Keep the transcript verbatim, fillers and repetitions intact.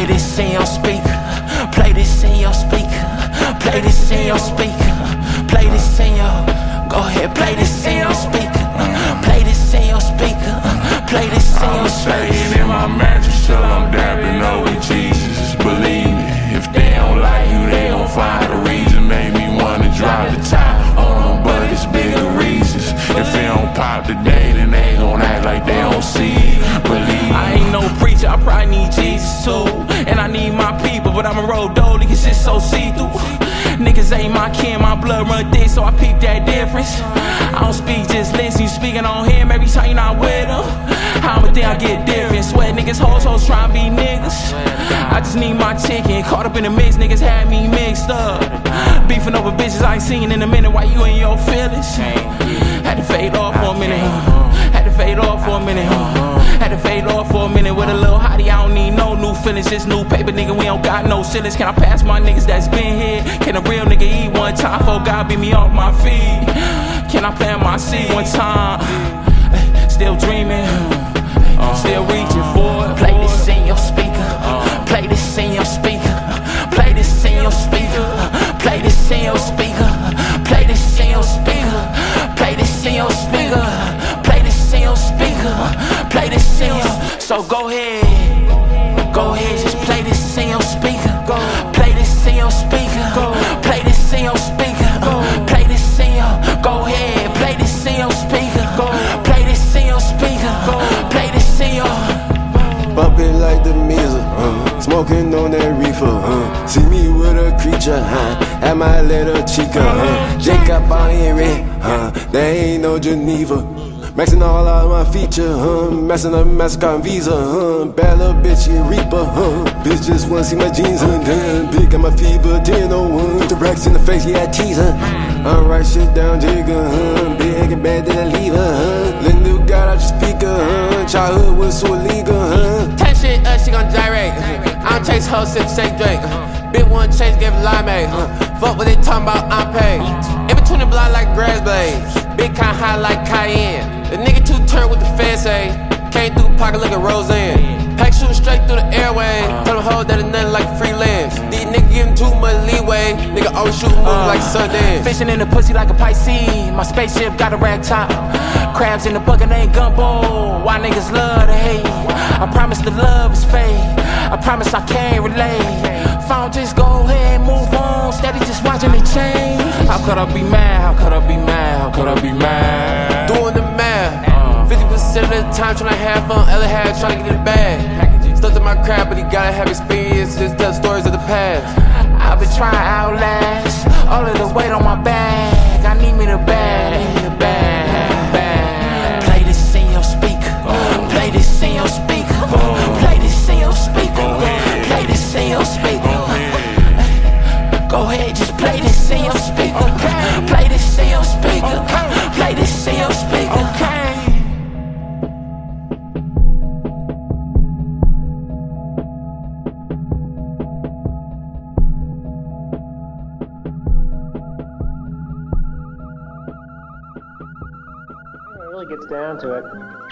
Play this in your speaker. Play this in your speaker. Play this in your speaker. Play this in your. Go ahead, play this in your speaker. Play this in your speaker. Play this in your speaker. I'm staying in my mattress till I'm dapping up with Jesus. Believe me, if they don't like you, they gon' find a reason. Make me wanna drop the top on them, but it's bigger reasons. If it don't pop today, then they gon' act like they don't see it. Believe me. I ain't no preacher, I probably need Jesus too. And I need my people, but I'ma roll dolly, cause it's so see-through. Niggas ain't my kin, my blood run thick, so I peep that difference. I don't speak, just listen. You speaking on him every time you not with him. I'ma think I get different. Sweat niggas, hoes, hoes tryna be niggas. I just need my chicken. Caught up in the mix, niggas had me mixed up. Beefing over bitches I ain't seen in a minute. Why you in your feelings? Had to fade off for a minute. Had to fade off for a minute. Had to fade off for a minute with a little hottie. I don't need no new feelings, just new paper, nigga. We don't got no ceilings. Can I pass my niggas that's been here? Can a real nigga eat one time before God beat me off my feet? Can I plant my seed one time? Still dreaming, still reaching for it. Play this in your speaker. Play this in your speaker. Play this in your speaker. Play this in your speaker. Play this in your speaker. Play this in your speaker. Play this in your speaker. Play this in your. So go ahead, go ahead, just play this in your speaker. Play this in your speaker. Play this in your speaker. Play this in your. Go ahead, play this in your speaker. Play this in your speaker. Play this in your. Bumping like the Mesa, uh, smoking on that reefer, uh, see me with a creature, huh, at my little chica, uh, Jacob Henry, huh, there ain't no Geneva, maxing all out my feature, huh, messing up MasterCard and Visa, huh, bad little bitch, you reaper, huh, bitch just wanna see my jeans undone, big on my fever, ten oh one, with the racks in the face, yeah, teaser, I write shit down, jigger, huh, big and bad, then I leave her, huh, little new got out your speaker, huh, childhood was so illegal, huh. Ten shit up, she gon' gyrate. I don't chase hoes, sip shake Drake. Big one chase, give limeade. Fuck what they talking about, I'm paid. In between the block like grass blades. Big kind high like cayenne. The nigga too turned with the fan say. Came through pocket looking Roseanne. Pack shooting straight through the airway. Tell them hoes that it's nothing like freelance. These niggas giving too much leeway. Nigga always shooting moves like Sundance. Fishing in the pussy like a Pisces. My spaceship got a rag top. Crabs in the bucket ain't gumbo. Why niggas love to hate? I promise the love is fake. I promise I can't relate. Phone just go ahead and move on. Steady just watching it change. How could I be mad? How could I be mad? How could I be mad? Doing the math. fifty percent of the time trying to have fun, other half trying to get it bag. Stuck to my crap, but he gotta have experience. Just tell stories of the past. I've been trying to outlast all of the weight on my back. I need me the bag. Need me the bag. Bag. Play this in your speaker. Play this in your speaker. Play this in your speaker. Play this in your speaker. Go ahead, just play this in your speaker. Play this in your speaker. Play this in your speaker. It really gets down to it.